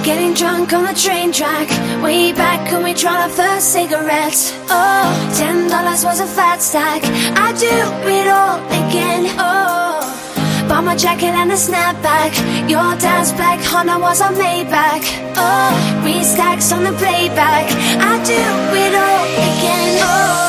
Getting drunk on the train track, way back when we tried our first cigarettes. Oh, $10 was a fat stack. I'd do it all again. Oh, bought my jacket and a snapback. Your dad's black Honda was a Maybach. Oh, restacks on the playback. I'd do it all again. Oh.